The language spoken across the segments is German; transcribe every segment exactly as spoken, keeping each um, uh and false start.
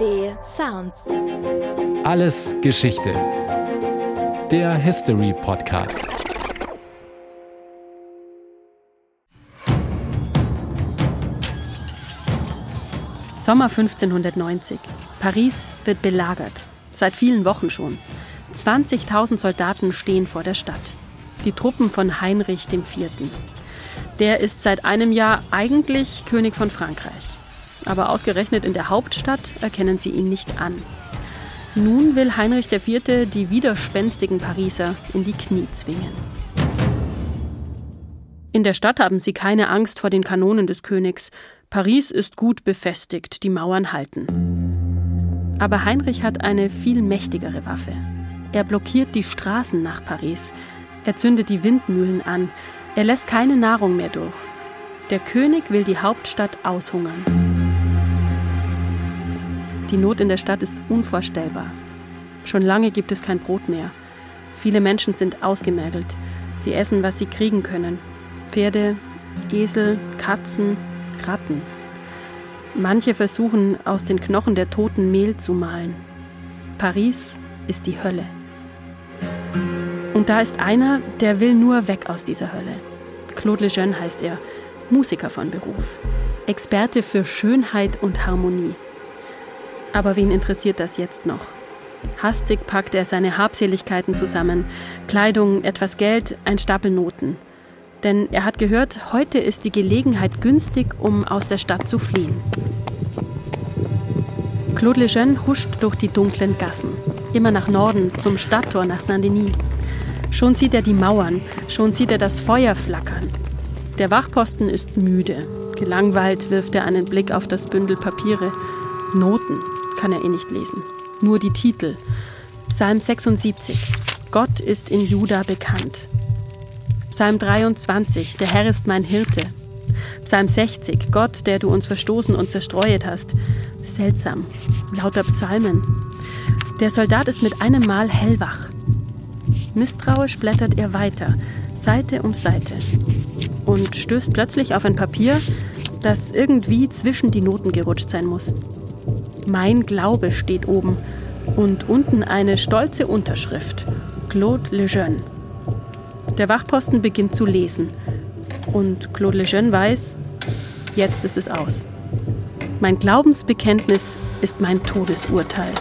D Sounds. Alles Geschichte. Der History Podcast. Sommer fünfzehnhundertneunzig. Paris wird belagert. Seit vielen Wochen schon. zwanzigtausend Soldaten stehen vor der Stadt. Die Truppen von Heinrich der Vierte. Der ist seit einem Jahr eigentlich König von Frankreich. Aber ausgerechnet in der Hauptstadt erkennen sie ihn nicht an. Nun will Heinrich der Vierte die widerspenstigen Pariser in die Knie zwingen. In der Stadt haben sie keine Angst vor den Kanonen des Königs. Paris ist gut befestigt, die Mauern halten. Aber Heinrich hat eine viel mächtigere Waffe. Er blockiert die Straßen nach Paris. Er zündet die Windmühlen an. Er lässt keine Nahrung mehr durch. Der König will die Hauptstadt aushungern. Die Not in der Stadt ist unvorstellbar. Schon lange gibt es kein Brot mehr. Viele Menschen sind ausgemergelt. Sie essen, was sie kriegen können. Pferde, Esel, Katzen, Ratten. Manche versuchen, aus den Knochen der Toten Mehl zu mahlen. Paris ist die Hölle. Und da ist einer, der will nur weg aus dieser Hölle. Claude Lejeune heißt er, Musiker von Beruf, Experte für Schönheit und Harmonie. Aber wen interessiert das jetzt noch? Hastig packt er seine Habseligkeiten zusammen, Kleidung, etwas Geld, ein Stapel Noten. Denn er hat gehört, heute ist die Gelegenheit günstig, um aus der Stadt zu fliehen. Claude Lejeune huscht durch die dunklen Gassen, immer nach Norden, zum Stadttor nach Saint-Denis. Schon sieht er die Mauern, schon sieht er das Feuer flackern. Der Wachposten ist müde. Gelangweilt wirft er einen Blick auf das Bündel Papiere. Noten kann er eh nicht lesen. Nur die Titel. Psalm sechsundsiebzig. Gott ist in Juda bekannt. Psalm dreiundzwanzig. Der Herr ist mein Hirte. Psalm sechzig. Gott, der du uns verstoßen und zerstreuet hast. Seltsam. Lauter Psalmen. Der Soldat ist mit einem Mal hellwach. Misstrauisch blättert er weiter, Seite um Seite. Und stößt plötzlich auf ein Papier, das irgendwie zwischen die Noten gerutscht sein muss. Mein Glaube steht oben und unten eine stolze Unterschrift. Claude Lejeune. Der Wachposten beginnt zu lesen. Und Claude Lejeune weiß, jetzt ist es aus. Mein Glaubensbekenntnis ist mein Todesurteil.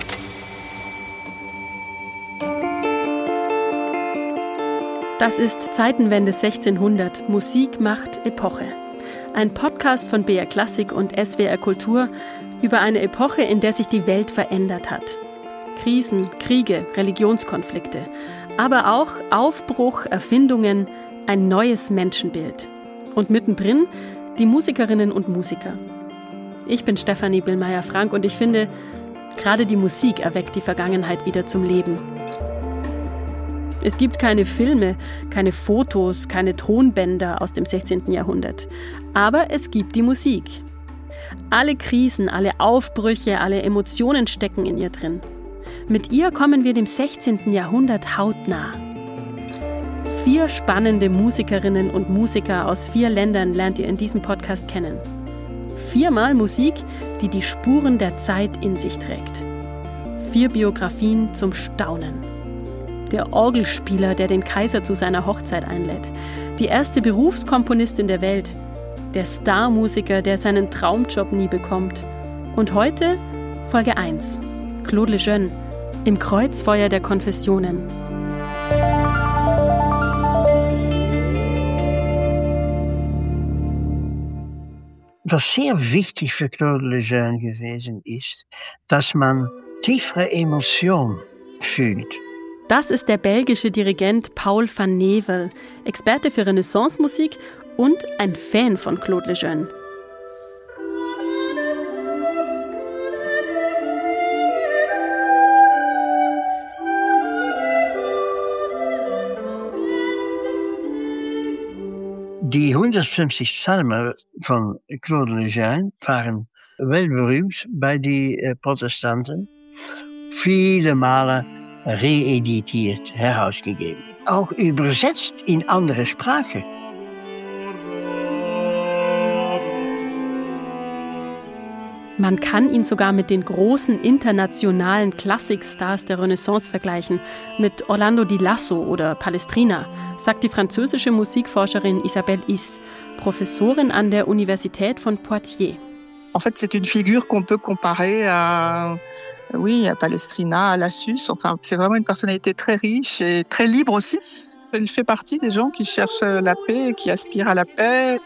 Das ist Zeitenwende sechzehnhundert. Musik macht Epoche. Ein Podcast von B R Klassik und S W R Kultur über eine Epoche, in der sich die Welt verändert hat. Krisen, Kriege, Religionskonflikte, aber auch Aufbruch, Erfindungen, ein neues Menschenbild. Und mittendrin die Musikerinnen und Musiker. Ich bin Stefanie Billmeier-Frank und ich finde, gerade die Musik erweckt die Vergangenheit wieder zum Leben. Es gibt keine Filme, keine Fotos, keine Tonbänder aus dem sechzehnten Jahrhundert. Aber es gibt die Musik. Alle Krisen, alle Aufbrüche, alle Emotionen stecken in ihr drin. Mit ihr kommen wir dem sechzehnten Jahrhundert hautnah. Vier spannende Musikerinnen und Musiker aus vier Ländern lernt ihr in diesem Podcast kennen. Viermal Musik, die die Spuren der Zeit in sich trägt. Vier Biografien zum Staunen. Der Orgelspieler, der den Kaiser zu seiner Hochzeit einlädt. Die erste Berufskomponistin der Welt. Der Starmusiker, der seinen Traumjob nie bekommt. Und heute Folge eins. Claude Lejeune im Kreuzfeuer der Konfessionen. Was sehr wichtig für Claude Lejeune gewesen ist, dass man tiefere Emotionen fühlt. Das ist der belgische Dirigent Paul van Nevel, Experte für Renaissance-Musik und ein Fan von Claude Lejeune. Die hundertfünfzig Psalmen von Claude Lejeune waren weltberühmt bei den Protestanten. Viele Male reeditiert, herausgegeben. Auch übersetzt in andere Sprache. Man kann ihn sogar mit den großen internationalen Klassikstars der Renaissance vergleichen, mit Orlando di Lasso oder Palestrina, sagt die französische Musikforscherin Isabelle Is, Professorin an der Universität von Poitiers. En fait, c'est une figure qu'on peut comparer à, oui, à Palestrina, à Lassus. Enfin, c'est vraiment une personnalité très riche et très libre aussi. Il fait partie des gens qui cherchent la paix et qui aspirent à la paix.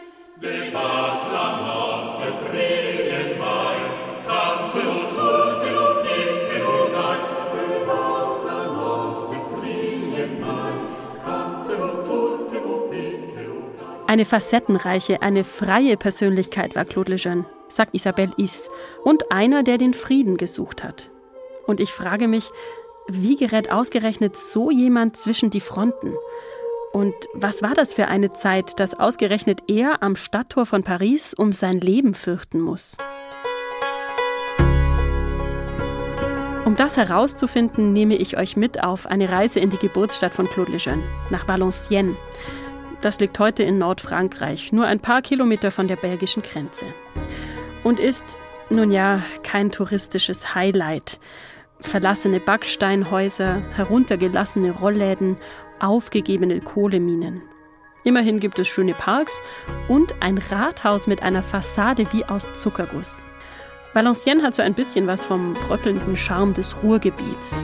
Eine facettenreiche, eine freie Persönlichkeit war Claude Lejeune, sagt Isabelle Is, und einer, der den Frieden gesucht hat. Und ich frage mich, wie gerät ausgerechnet so jemand zwischen die Fronten? Und was war das für eine Zeit, dass ausgerechnet er am Stadttor von Paris um sein Leben fürchten muss? Um das herauszufinden, nehme ich euch mit auf eine Reise in die Geburtsstadt von Claude Lejeune, nach Valenciennes. Das liegt heute in Nordfrankreich, nur ein paar Kilometer von der belgischen Grenze. Und ist, nun ja, kein touristisches Highlight. Verlassene Backsteinhäuser, heruntergelassene Rollläden, aufgegebene Kohleminen. Immerhin gibt es schöne Parks und ein Rathaus mit einer Fassade wie aus Zuckerguss. Valenciennes hat so ein bisschen was vom bröckelnden Charme des Ruhrgebiets.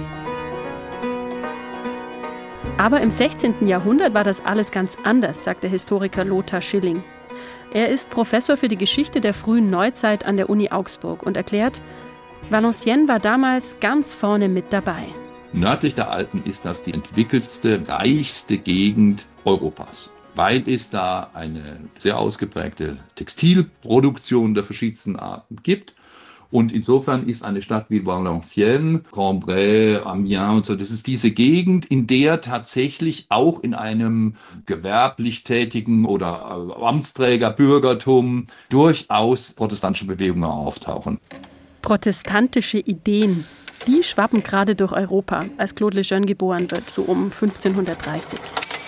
Aber im sechzehnten Jahrhundert war das alles ganz anders, sagt der Historiker Lothar Schilling. Er ist Professor für die Geschichte der frühen Neuzeit an der Uni Augsburg und erklärt, Valenciennes war damals ganz vorne mit dabei. Nördlich der Alpen ist das die entwickeltste, reichste Gegend Europas, weil es da eine sehr ausgeprägte Textilproduktion der verschiedensten Arten gibt. Und insofern ist eine Stadt wie Valenciennes, Cambrai, Amiens und so, das ist diese Gegend, in der tatsächlich auch in einem gewerblich tätigen oder Amtsträger, Bürgertum durchaus protestantische Bewegungen auftauchen. Protestantische Ideen, die schwappen gerade durch Europa, als Claude Lejeune geboren wird, so um fünfzehnhundertdreißig.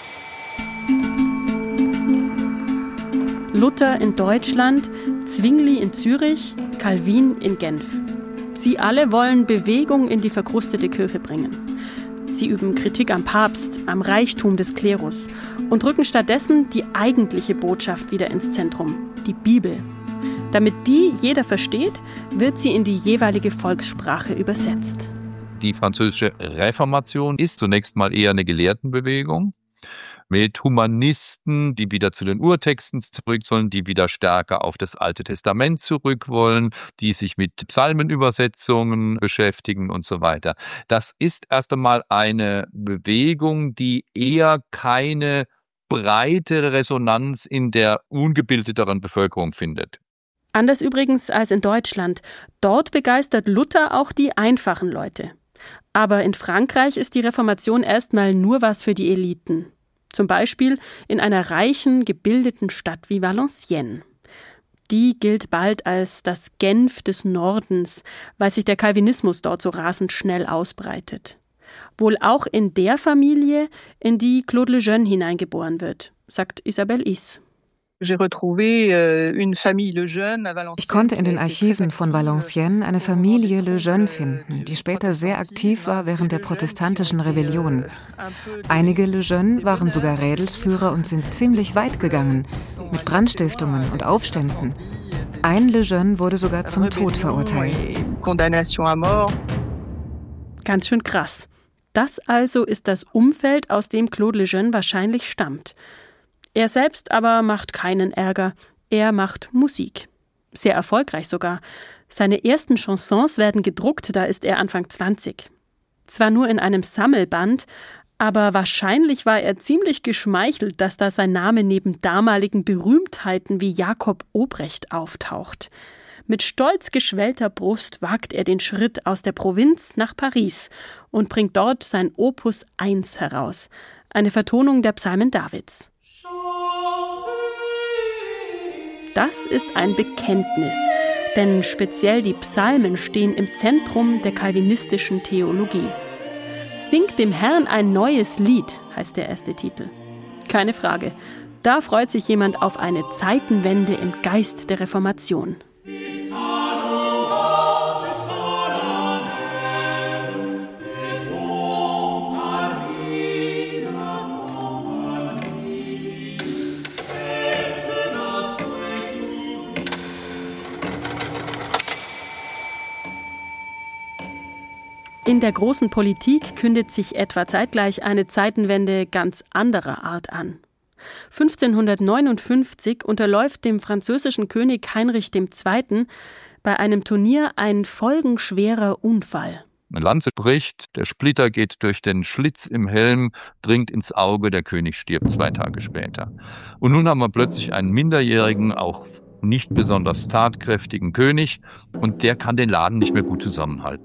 Luther in Deutschland, Zwingli in Zürich, Calvin in Genf. Sie alle wollen Bewegung in die verkrustete Kirche bringen. Sie üben Kritik am Papst, am Reichtum des Klerus und rücken stattdessen die eigentliche Botschaft wieder ins Zentrum, die Bibel. Damit die jeder versteht, wird sie in die jeweilige Volkssprache übersetzt. Die französische Reformation ist zunächst mal eher eine Gelehrtenbewegung mit Humanisten, die wieder zu den Urtexten zurück sollen, die wieder stärker auf das Alte Testament zurück wollen, die sich mit Psalmenübersetzungen beschäftigen und so weiter. Das ist erst einmal eine Bewegung, die eher keine breite Resonanz in der ungebildeteren Bevölkerung findet. Anders übrigens als in Deutschland. Dort begeistert Luther auch die einfachen Leute. Aber in Frankreich ist die Reformation erstmal nur was für die Eliten. Zum Beispiel in einer reichen, gebildeten Stadt wie Valenciennes. Die gilt bald als das Genf des Nordens, weil sich der Calvinismus dort so rasend schnell ausbreitet. Wohl auch in der Familie, in die Claude Lejeune hineingeboren wird, sagt Isabelle Is. Ich konnte in den Archiven von Valenciennes eine Familie Lejeune finden, die später sehr aktiv war während der protestantischen Rebellion. Einige Lejeune waren sogar Rädelsführer und sind ziemlich weit gegangen, mit Brandstiftungen und Aufständen. Ein Lejeune wurde sogar zum Tod verurteilt. Ganz schön krass. Das also ist das Umfeld, aus dem Claude Lejeune wahrscheinlich stammt. Er selbst aber macht keinen Ärger. Er macht Musik. Sehr erfolgreich sogar. Seine ersten Chansons werden gedruckt, da ist er Anfang zwanzig. Zwar nur in einem Sammelband, aber wahrscheinlich war er ziemlich geschmeichelt, dass da sein Name neben damaligen Berühmtheiten wie Jakob Obrecht auftaucht. Mit stolz geschwellter Brust wagt er den Schritt aus der Provinz nach Paris und bringt dort sein Opus eins heraus, eine Vertonung der Psalmen Davids. Das ist ein Bekenntnis, denn speziell die Psalmen stehen im Zentrum der calvinistischen Theologie. Singt dem Herrn ein neues Lied, heißt der erste Titel. Keine Frage, da freut sich jemand auf eine Zeitenwende im Geist der Reformation. Bis In der großen Politik kündet sich etwa zeitgleich eine Zeitenwende ganz anderer Art an. fünfzehnhundertneunundfünfzig unterläuft dem französischen König Heinrich der Zweite. bei einem Turnier ein folgenschwerer Unfall. Eine Lanze bricht, der Splitter geht durch den Schlitz im Helm, dringt ins Auge, der König stirbt zwei Tage später. Und nun haben wir plötzlich einen minderjährigen, auch nicht besonders tatkräftigen König und der kann den Laden nicht mehr gut zusammenhalten.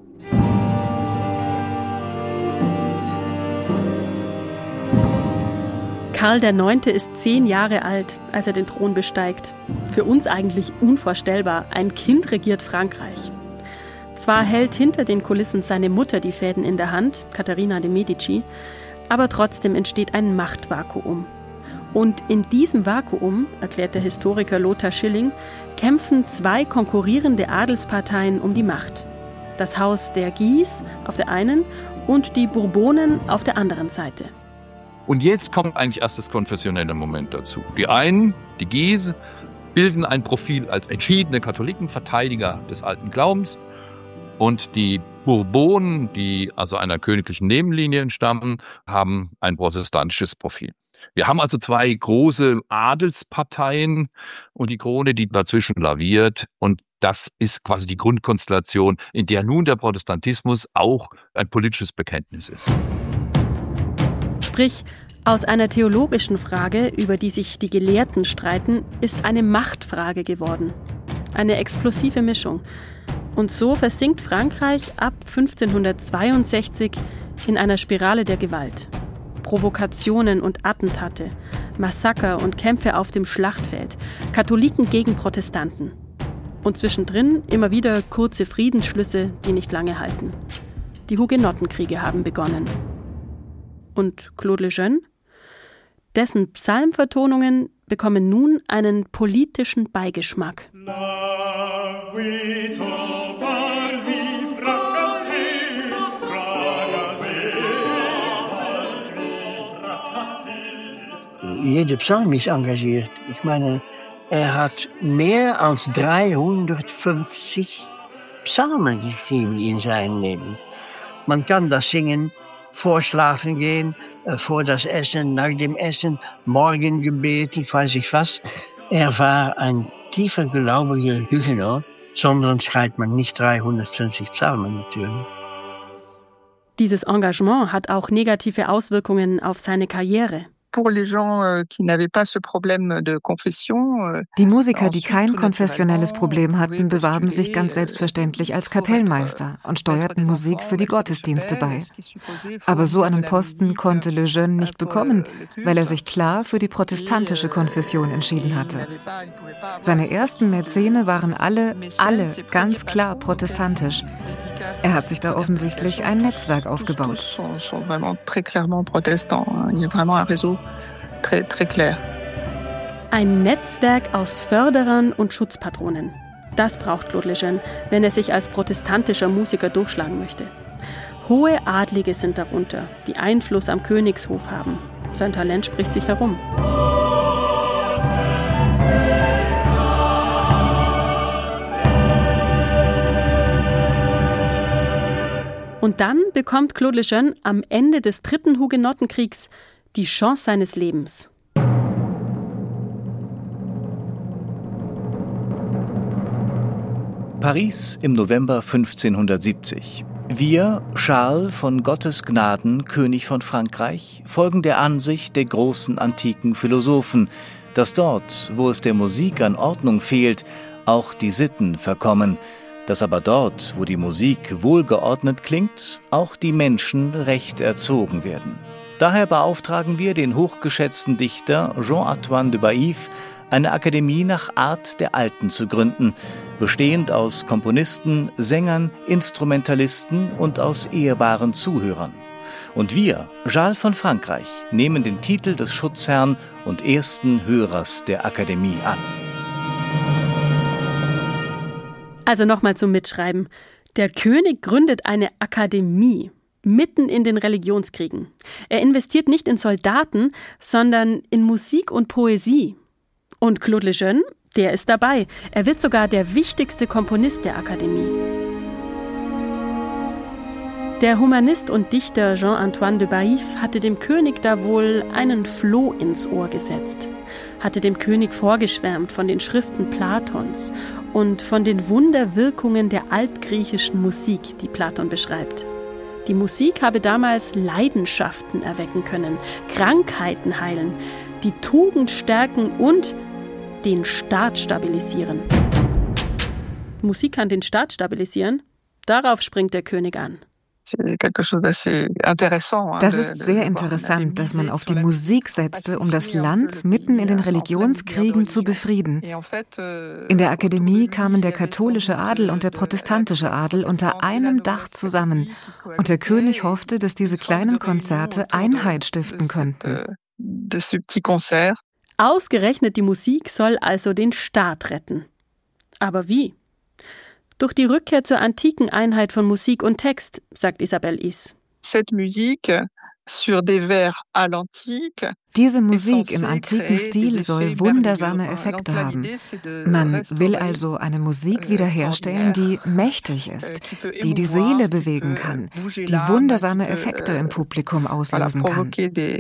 Karl der Neunte ist zehn Jahre alt, als er den Thron besteigt. Für uns eigentlich unvorstellbar, ein Kind regiert Frankreich. Zwar hält hinter den Kulissen seine Mutter die Fäden in der Hand, Katharina de Medici, aber trotzdem entsteht ein Machtvakuum. Und in diesem Vakuum, erklärt der Historiker Lothar Schilling, kämpfen zwei konkurrierende Adelsparteien um die Macht. Das Haus der Guise auf der einen und die Bourbonen auf der anderen Seite. Und jetzt kommt eigentlich erst das konfessionelle Moment dazu. Die einen, die Guise, bilden ein Profil als entschiedene Katholiken, Verteidiger des alten Glaubens. Und die Bourbonen, die also einer königlichen Nebenlinie entstammen, haben ein protestantisches Profil. Wir haben also zwei große Adelsparteien und die Krone, die dazwischen laviert. Und das ist quasi die Grundkonstellation, in der nun der Protestantismus auch ein politisches Bekenntnis ist. Sprich, aus einer theologischen Frage, über die sich die Gelehrten streiten, ist eine Machtfrage geworden. Eine explosive Mischung. Und so versinkt Frankreich ab fünfzehnhundertzweiundsechzig in einer Spirale der Gewalt. Provokationen und Attentate, Massaker und Kämpfe auf dem Schlachtfeld, Katholiken gegen Protestanten. Und zwischendrin immer wieder kurze Friedensschlüsse, die nicht lange halten. Die Hugenottenkriege haben begonnen. Und Claude Lejeune? Dessen Psalmvertonungen bekommen nun einen politischen Beigeschmack. Jeder Psalm ist engagiert. Ich meine, er hat mehr als dreihundertfünfzig Psalmen geschrieben in seinem Leben. Man kann das singen, vor Schlafen gehen, vor das Essen, nach dem Essen, Morgengebet, ich weiß nicht was. Er war ein tiefer gläubiger Huguenot, sondern schreibt man nicht dreihundertfünfzig Psalmen natürlich. Dieses Engagement hat auch negative Auswirkungen auf seine Karriere. Die Musiker, die kein konfessionelles Problem hatten, bewarben sich ganz selbstverständlich als Kapellmeister und steuerten Musik für die Gottesdienste bei. Aber so einen Posten konnte Lejeune nicht bekommen, weil er sich klar für die protestantische Konfession entschieden hatte. Seine ersten Mäzene waren alle, alle ganz klar protestantisch. Er hat sich da offensichtlich ein Netzwerk aufgebaut. Ein Netzwerk aus Förderern und Schutzpatronen. Das braucht Claude Lejeune, wenn er sich als protestantischer Musiker durchschlagen möchte. Hohe Adlige sind darunter, die Einfluss am Königshof haben. Sein Talent spricht sich herum. Und dann bekommt Claude Lejeune am Ende des dritten Hugenottenkriegs die Chance seines Lebens. Paris im November fünfzehnhundertsiebzig. Wir, Charles von Gottes Gnaden, König von Frankreich, folgen der Ansicht der großen antiken Philosophen, dass dort, wo es der Musik an Ordnung fehlt, auch die Sitten verkommen, dass aber dort, wo die Musik wohlgeordnet klingt, auch die Menschen recht erzogen werden. Daher beauftragen wir den hochgeschätzten Dichter Jean-Antoine de Baïf, eine Akademie nach Art der Alten zu gründen, bestehend aus Komponisten, Sängern, Instrumentalisten und aus ehrbaren Zuhörern. Und wir, Charles von Frankreich, nehmen den Titel des Schutzherrn und ersten Hörers der Akademie an. Also nochmal zum Mitschreiben. Der König gründet eine Akademie mitten in den Religionskriegen. Er investiert nicht in Soldaten, sondern in Musik und Poesie. Und Claude Lejeune, der ist dabei. Er wird sogar der wichtigste Komponist der Akademie. Der Humanist und Dichter Jean-Antoine de Baïf hatte dem König da wohl einen Floh ins Ohr gesetzt, hatte dem König vorgeschwärmt von den Schriften Platons und von den Wunderwirkungen der altgriechischen Musik, die Platon beschreibt. Die Musik habe damals Leidenschaften erwecken können, Krankheiten heilen, die Tugend stärken und den Staat stabilisieren. Musik kann den Staat stabilisieren? Darauf springt der König an. Das ist sehr interessant, dass man auf die Musik setzte, um das Land mitten in den Religionskriegen zu befrieden. In der Akademie kamen der katholische Adel und der protestantische Adel unter einem Dach zusammen. Und der König hoffte, dass diese kleinen Konzerte Einheit stiften könnten. Ausgerechnet die Musik soll also den Staat retten. Aber wie? Durch die Rückkehr zur antiken Einheit von Musik und Text, sagt Isabelle Is. Diese Musik im antiken Stil soll wundersame Effekte haben. Man will also eine Musik wiederherstellen, die mächtig ist, die die Seele bewegen kann, die wundersame Effekte im Publikum auslösen kann.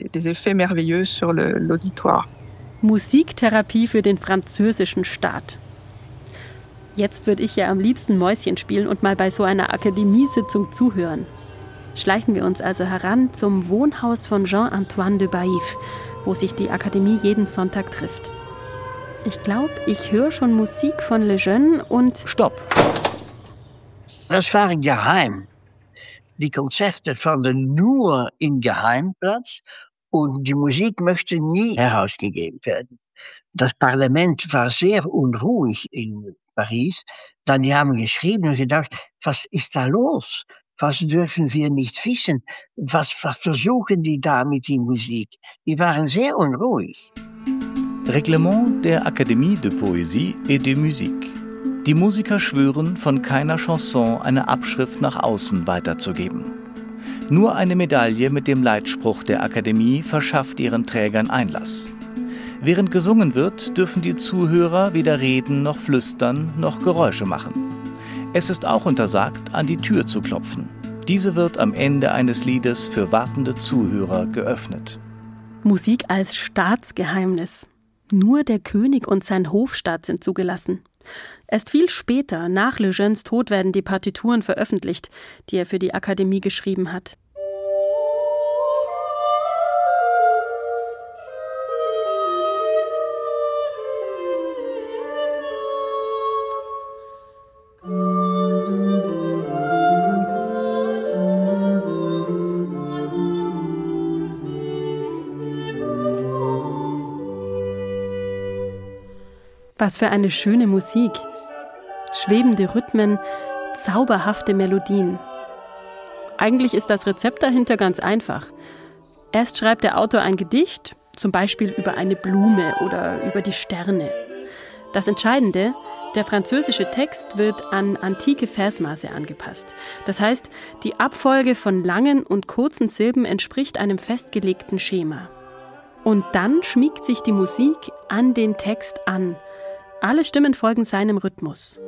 Musiktherapie für den französischen Staat. Jetzt würde ich ja am liebsten Mäuschen spielen und mal bei so einer Akademiesitzung zuhören. Schleichen wir uns also heran zum Wohnhaus von Jean-Antoine de Baïf, wo sich die Akademie jeden Sonntag trifft. Ich glaube, ich höre schon Musik von Lejeune und... Stopp! Das waren geheim. Die Konzerte fanden nur in Geheim Platz und die Musik möchte nie herausgegeben werden. Das Parlament war sehr unruhig in Paris. Dann die haben geschrieben und gedacht, was ist da los? Was dürfen wir nicht wissen? Was, was versuchen die da mit der Musik? Die waren sehr unruhig. Reglement der Académie de Poésie et de Musique. Die Musiker schwören, von keiner Chanson eine Abschrift nach außen weiterzugeben. Nur eine Medaille mit dem Leitspruch der Akademie verschafft ihren Trägern Einlass. Während gesungen wird, dürfen die Zuhörer weder reden noch flüstern noch Geräusche machen. Es ist auch untersagt, an die Tür zu klopfen. Diese wird am Ende eines Liedes für wartende Zuhörer geöffnet. Musik als Staatsgeheimnis. Nur der König und sein Hofstaat sind zugelassen. Erst viel später, nach Lejeunes Tod, werden die Partituren veröffentlicht, die er für die Akademie geschrieben hat. Was für eine schöne Musik. Schwebende Rhythmen, zauberhafte Melodien. Eigentlich ist das Rezept dahinter ganz einfach. Erst schreibt der Autor ein Gedicht, zum Beispiel über eine Blume oder über die Sterne. Das Entscheidende, der französische Text wird an antike Versmaße angepasst. Das heißt, die Abfolge von langen und kurzen Silben entspricht einem festgelegten Schema. Und dann schmiegt sich die Musik an den Text an. Alle Stimmen folgen seinem Rhythmus.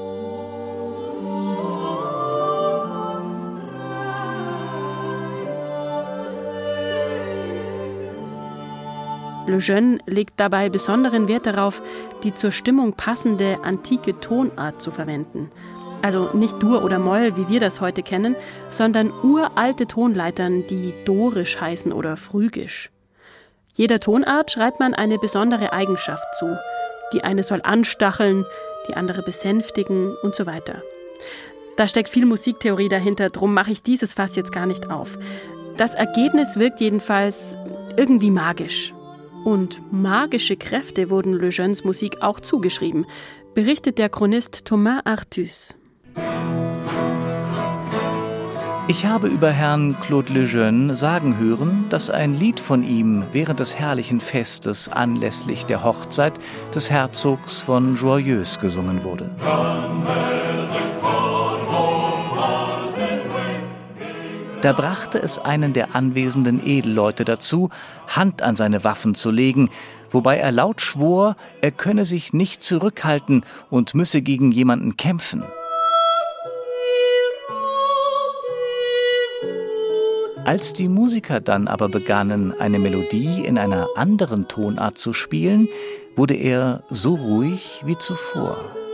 Lejeune legt dabei besonderen Wert darauf, die zur Stimmung passende antike Tonart zu verwenden. Also nicht Dur oder Moll, wie wir das heute kennen, sondern uralte Tonleitern, die dorisch heißen oder phrygisch. Jeder Tonart schreibt man eine besondere Eigenschaft zu. Die eine soll anstacheln, die andere besänftigen und so weiter. Da steckt viel Musiktheorie dahinter, drum mache ich dieses Fass jetzt gar nicht auf. Das Ergebnis wirkt jedenfalls irgendwie magisch. Und magische Kräfte wurden Lejeunes Musik auch zugeschrieben, berichtet der Chronist Thomas Artus. Ich habe über Herrn Claude Lejeune sagen hören, dass ein Lied von ihm während des herrlichen Festes anlässlich der Hochzeit des Herzogs von Joyeuse gesungen wurde. Da brachte es einen der anwesenden Edelleute dazu, Hand an seine Waffen zu legen, wobei er laut schwor, er könne sich nicht zurückhalten und müsse gegen jemanden kämpfen. Als die Musiker dann aber begannen, eine Melodie in einer anderen Tonart zu spielen, wurde er so ruhig wie zuvor.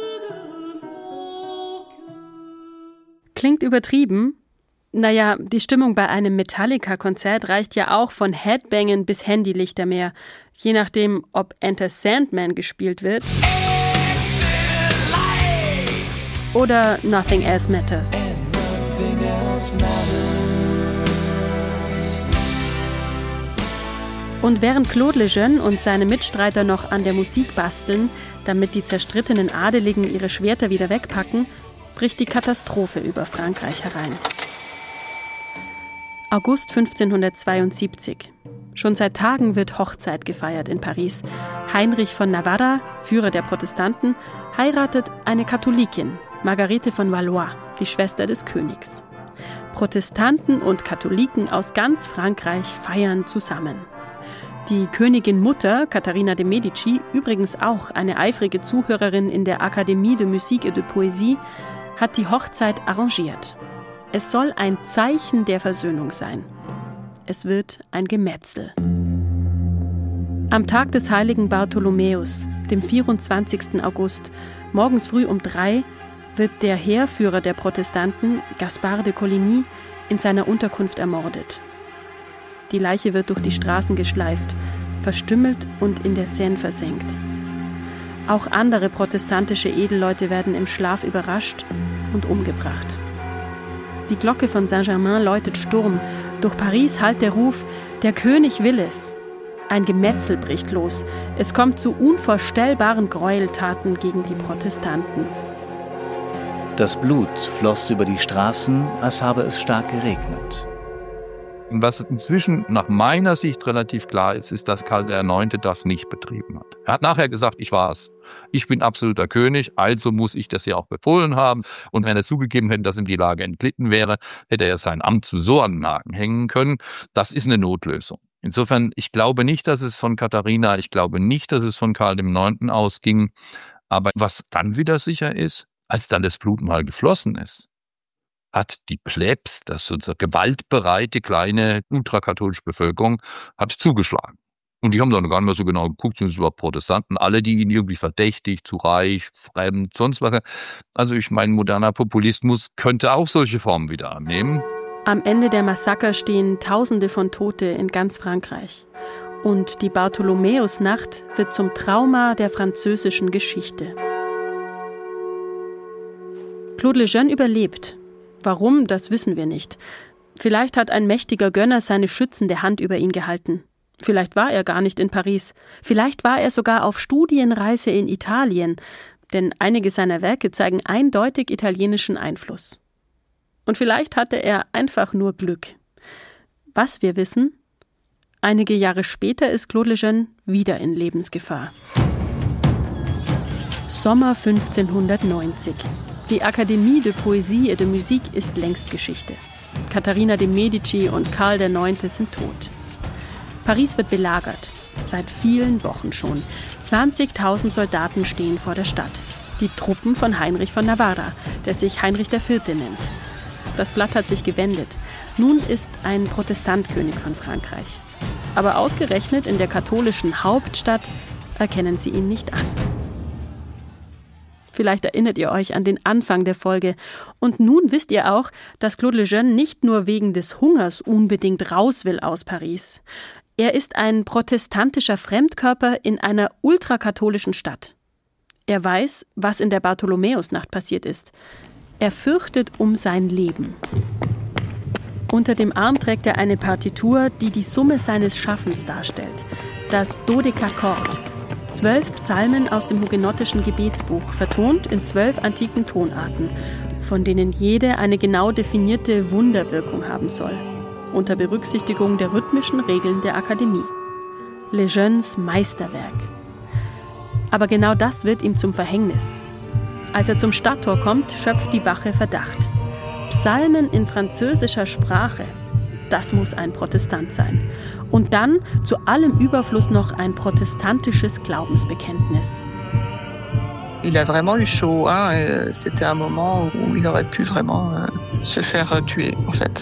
Klingt übertrieben? Naja, die Stimmung bei einem Metallica-Konzert reicht ja auch von Headbangen bis Handylichtermeer, je nachdem, ob Enter Sandman gespielt wird oder Nothing Else Matters. Und während Claude Lejeune und seine Mitstreiter noch an der Musik basteln, damit die zerstrittenen Adeligen ihre Schwerter wieder wegpacken, bricht die Katastrophe über Frankreich herein. August fünfzehnhundertzweiundsiebzig. Schon seit Tagen wird Hochzeit gefeiert in Paris. Heinrich von Navarra, Führer der Protestanten, heiratet eine Katholikin, Margarete von Valois, die Schwester des Königs. Protestanten und Katholiken aus ganz Frankreich feiern zusammen. Die Königin Mutter, Katharina de Medici, übrigens auch eine eifrige Zuhörerin in der Académie de Musique et de Poésie, hat die Hochzeit arrangiert. Es soll ein Zeichen der Versöhnung sein. Es wird ein Gemetzel. Am Tag des heiligen Bartholomäus, dem vierundzwanzigsten August, morgens früh um drei, wird der Heerführer der Protestanten, Gaspard de Coligny, in seiner Unterkunft ermordet. Die Leiche wird durch die Straßen geschleift, verstümmelt und in der Seine versenkt. Auch andere protestantische Edelleute werden im Schlaf überrascht und umgebracht. Die Glocke von Saint-Germain läutet Sturm. Durch Paris hallt der Ruf, der König will es. Ein Gemetzel bricht los. Es kommt zu unvorstellbaren Gräueltaten gegen die Protestanten. Das Blut floss über die Straßen, als habe es stark geregnet. Was inzwischen nach meiner Sicht relativ klar ist, ist, dass Karl der Neunte das nicht betrieben hat. Er hat nachher gesagt, ich war's. Ich bin absoluter König, also muss ich das ja auch befohlen haben. Und wenn er zugegeben hätte, dass ihm die Lage entglitten wäre, hätte er sein Amt zu so an den Haken hängen können. Das ist eine Notlösung. Insofern, ich glaube nicht, dass es von Katharina, ich glaube nicht, dass es von Karl dem Neunten ausging. Aber was dann wieder sicher ist, als dann das Blut mal geflossen ist, hat die Plebs, das ist unsere gewaltbereite kleine ultrakatholische Bevölkerung, hat zugeschlagen. Und die haben dann gar nicht mehr so genau geguckt, sind es überhaupt Protestanten, alle, die ihn irgendwie verdächtig, zu reich, fremd, sonst was. Also ich meine, moderner Populismus könnte auch solche Formen wieder annehmen. Am Ende der Massaker stehen Tausende von Tote in ganz Frankreich. Und die Bartholomäusnacht wird zum Trauma der französischen Geschichte. Claude Lejeune überlebt. Warum, das wissen wir nicht. Vielleicht hat ein mächtiger Gönner seine schützende Hand über ihn gehalten. Vielleicht war er gar nicht in Paris. Vielleicht war er sogar auf Studienreise in Italien. Denn einige seiner Werke zeigen eindeutig italienischen Einfluss. Und vielleicht hatte er einfach nur Glück. Was wir wissen? Einige Jahre später ist Claude Lejeune wieder in Lebensgefahr. Sommer fünfzehnhundertneunzig. Die Académie de Poésie et de Musique ist längst Geschichte. Katharina de Medici und Karl der Neunte sind tot. Paris wird belagert, seit vielen Wochen schon. zwanzigtausend Soldaten stehen vor der Stadt. Die Truppen von Heinrich von Navarra, der sich Heinrich der Vierte nennt. Das Blatt hat sich gewendet. Nun ist ein Protestant König von Frankreich. Aber ausgerechnet in der katholischen Hauptstadt erkennen sie ihn nicht an. Vielleicht erinnert ihr euch an den Anfang der Folge. Und nun wisst ihr auch, dass Claude Lejeune nicht nur wegen des Hungers unbedingt raus will aus Paris. Er ist ein protestantischer Fremdkörper in einer ultrakatholischen Stadt. Er weiß, was in der Bartholomäusnacht passiert ist. Er fürchtet um sein Leben. Unter dem Arm trägt er eine Partitur, die die Summe seines Schaffens darstellt. Das Dodekakord. Zwölf Psalmen aus dem hugenottischen Gebetsbuch, vertont in zwölf antiken Tonarten, von denen jede eine genau definierte Wunderwirkung haben soll, unter Berücksichtigung der rhythmischen Regeln der Akademie. Lejeunes Meisterwerk. Aber genau das wird ihm zum Verhängnis. Als er zum Stadttor kommt, schöpft die Wache Verdacht. Psalmen in französischer Sprache. Das muss ein Protestant sein. Und dann zu allem Überfluss noch ein protestantisches Glaubensbekenntnis. Il a vraiment eu chaud, hein? C'était un moment où il aurait pu vraiment se faire tuer, en fait.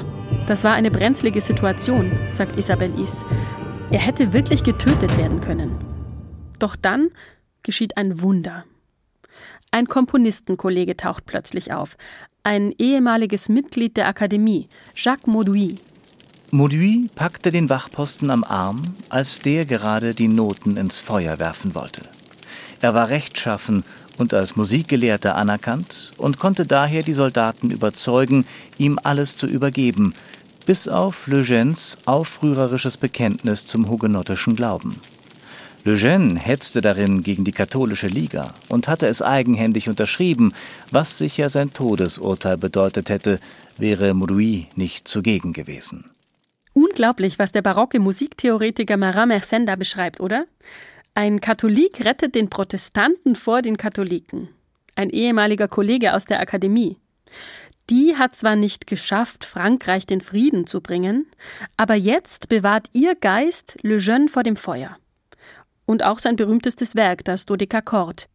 Das war eine brenzlige Situation, sagt Isabelle Is. Er hätte wirklich getötet werden können. Doch dann geschieht ein Wunder. Ein Komponistenkollege taucht plötzlich auf. Ein ehemaliges Mitglied der Akademie, Jacques Mauduit. Mauduit packte den Wachposten am Arm, als der gerade die Noten ins Feuer werfen wollte. Er war rechtschaffen und als Musikgelehrter anerkannt und konnte daher die Soldaten überzeugen, ihm alles zu übergeben, bis auf Lejeune aufrührerisches Bekenntnis zum hugenottischen Glauben. Lejeune hetzte darin gegen die katholische Liga und hatte es eigenhändig unterschrieben, was sicher sein Todesurteil bedeutet hätte, wäre Mauduit nicht zugegen gewesen. Unglaublich, was der barocke Musiktheoretiker Marin Mersenne da beschreibt, oder? Ein Katholik rettet den Protestanten vor den Katholiken. Ein ehemaliger Kollege aus der Akademie. Die hat zwar nicht geschafft, Frankreich den Frieden zu bringen, aber jetzt bewahrt ihr Geist Lejeune vor dem Feuer. Und auch sein berühmtestes Werk, das Dodekakord.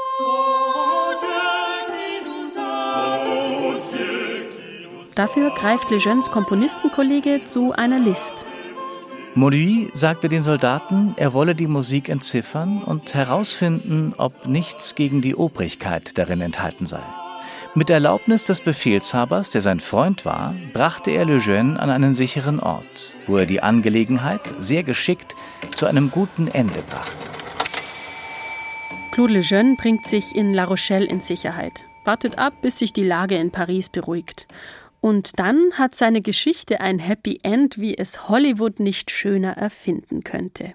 Dafür greift Lejeunes Komponistenkollege zu einer List. Mauduit sagte den Soldaten, er wolle die Musik entziffern und herausfinden, ob nichts gegen die Obrigkeit darin enthalten sei. Mit Erlaubnis des Befehlshabers, der sein Freund war, brachte er Lejeune an einen sicheren Ort, wo er die Angelegenheit sehr geschickt zu einem guten Ende brachte. Claude Lejeune bringt sich in La Rochelle in Sicherheit, wartet ab, bis sich die Lage in Paris beruhigt. Und dann hat seine Geschichte ein Happy End, wie es Hollywood nicht schöner erfinden könnte.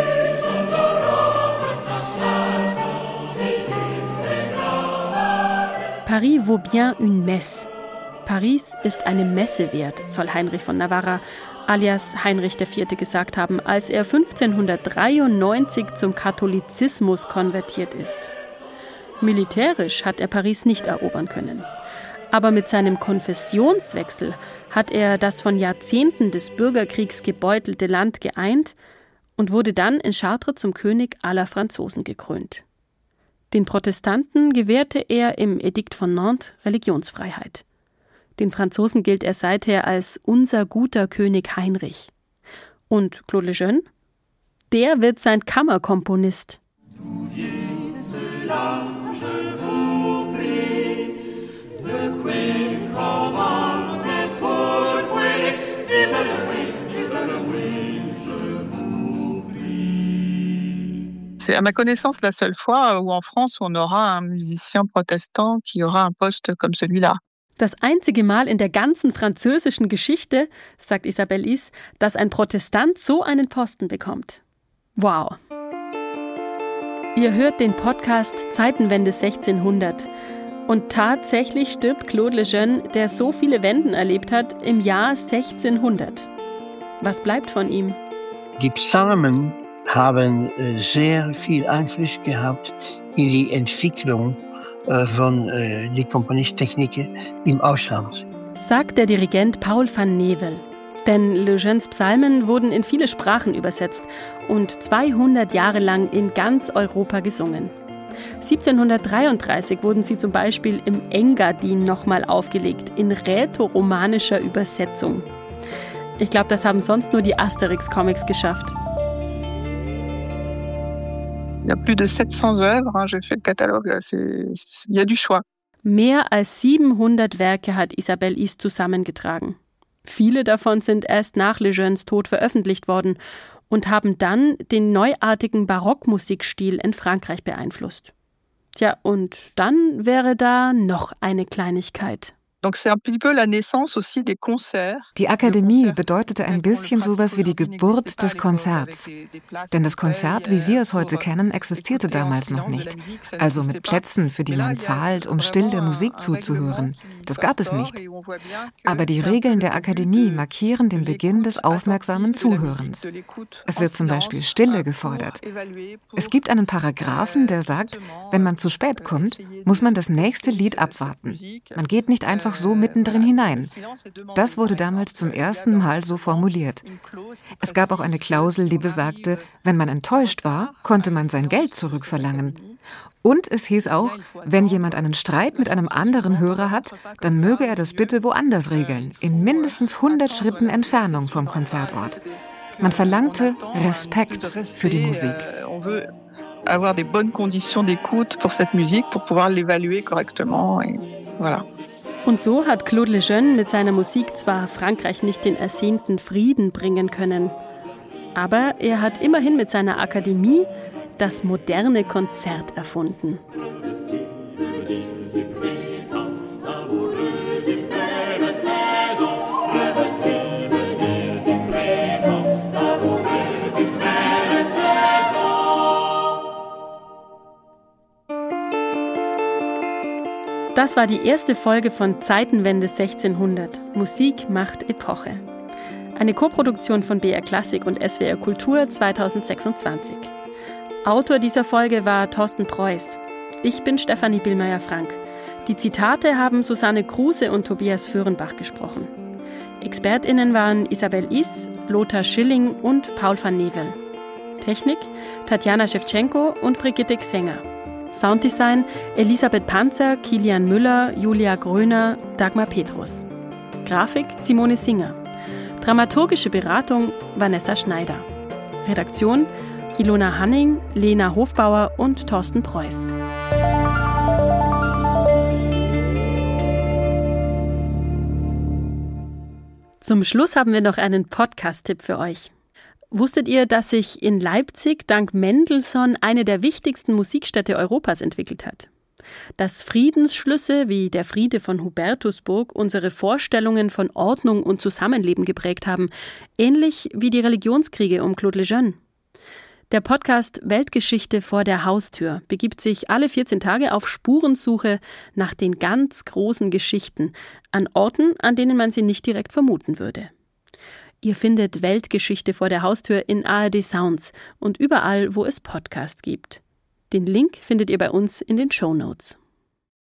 Paris vaut bien une messe. Paris ist eine Messe wert, soll Heinrich von Navarra, alias Heinrich der Vierte, gesagt haben, als er fünfzehnhundertdreiundneunzig zum Katholizismus konvertiert ist. Militärisch hat er Paris nicht erobern können. Aber mit seinem Konfessionswechsel hat er das von Jahrzehnten des Bürgerkriegs gebeutelte Land geeint und wurde dann in Chartres zum König aller Franzosen gekrönt. Den Protestanten gewährte er im Edikt von Nantes Religionsfreiheit. Den Franzosen gilt er seither als unser guter König Heinrich. Und Claude Lejeune? Der wird sein Kammerkomponist. C'est à ma connaissance la seule fois où en France on aura un musicien protestant qui aura un poste comme celui-là. Das einzige Mal in der ganzen französischen Geschichte, sagt Isabelle Is, dass ein Protestant so einen Posten bekommt. Wow! Ihr hört den Podcast Zeitenwende sechzehnhundert. Und tatsächlich stirbt Claude Lejeune, der so viele Wenden erlebt hat, im Jahr sechzehnhundert. Was bleibt von ihm? Die Psalmen haben sehr viel Einfluss gehabt in die Entwicklung von der Komponisttechnik im Ausland. Sagt der Dirigent Paul van Nevel. Denn Lejeunes Psalmen wurden in viele Sprachen übersetzt und zweihundert Jahre lang in ganz Europa gesungen. siebzehnhundertdreiunddreißig wurden sie zum Beispiel im Engadin nochmal aufgelegt, in rätoromanischer Übersetzung. Ich glaube, das haben sonst nur die Asterix-Comics geschafft. Il y a plus de sept cents œuvres, hein, j'ai fait le catalogue, c'est, c'est, il y a du choix. Mehr als siebenhundert Werke hat Isabelle Is zusammengetragen. Viele davon sind erst nach Lejeunes Tod veröffentlicht worden und haben dann den neuartigen Barockmusikstil in Frankreich beeinflusst. Tja, und dann wäre da noch eine Kleinigkeit. Die Akademie bedeutete ein bisschen sowas wie die Geburt des Konzerts. Denn das Konzert, wie wir es heute kennen, existierte damals noch nicht. Also mit Plätzen, für die man zahlt, um still der Musik zuzuhören. Das gab es nicht. Aber die Regeln der Akademie markieren den Beginn des aufmerksamen Zuhörens. Es wird zum Beispiel Stille gefordert. Es gibt einen Paragraphen, der sagt, wenn man zu spät kommt, muss man das nächste Lied abwarten. Man geht nicht einfach so mittendrin hinein. Das wurde damals zum ersten Mal so formuliert. Es gab auch eine Klausel, die besagte, wenn man enttäuscht war, konnte man sein Geld zurückverlangen. Und es hieß auch, wenn jemand einen Streit mit einem anderen Hörer hat, dann möge er das bitte woanders regeln, in mindestens hundert Schritten Entfernung vom Konzertort. Man verlangte Respekt für die Musik. Avoir des bonnes conditions d'écoute pour cette musique pour pouvoir l'évaluer correctement et voilà. Und so hat Claude Lejeune mit seiner Musik zwar Frankreich nicht den ersehnten Frieden bringen können, aber er hat immerhin mit seiner Akademie das moderne Konzert erfunden. Das war die erste Folge von Zeitenwende sechzehnhundert. Musik macht Epoche. Eine Koproduktion von B R Klassik und S W R Kultur zweitausendsechsundzwanzig. Autor dieser Folge war Thorsten Preuß. Ich bin Stefanie Billmeier-Frank. Die Zitate haben Susanne Kruse und Tobias Föhrenbach gesprochen. ExpertInnen waren Isabel Is, Lothar Schilling und Paul van Nevel. Technik Tatjana Schewtschenko und Brigitte Xenger. Sounddesign Elisabeth Panzer, Kilian Müller, Julia Gröner, Dagmar Petrus. Grafik Simone Singer. Dramaturgische Beratung Vanessa Schneider. Redaktion Ilona Hanning, Lena Hofbauer und Thorsten Preuß. Zum Schluss haben wir noch einen Podcast-Tipp für euch. Wusstet ihr, dass sich in Leipzig dank Mendelssohn eine der wichtigsten Musikstädte Europas entwickelt hat? Dass Friedensschlüsse wie der Friede von Hubertusburg unsere Vorstellungen von Ordnung und Zusammenleben geprägt haben, ähnlich wie die Religionskriege um Claude Lejeune. Der Podcast Weltgeschichte vor der Haustür begibt sich alle vierzehn Tage auf Spurensuche nach den ganz großen Geschichten an Orten, an denen man sie nicht direkt vermuten würde. Ihr findet Weltgeschichte vor der Haustür in A R D Sounds und überall, wo es Podcasts gibt. Den Link findet ihr bei uns in den Shownotes.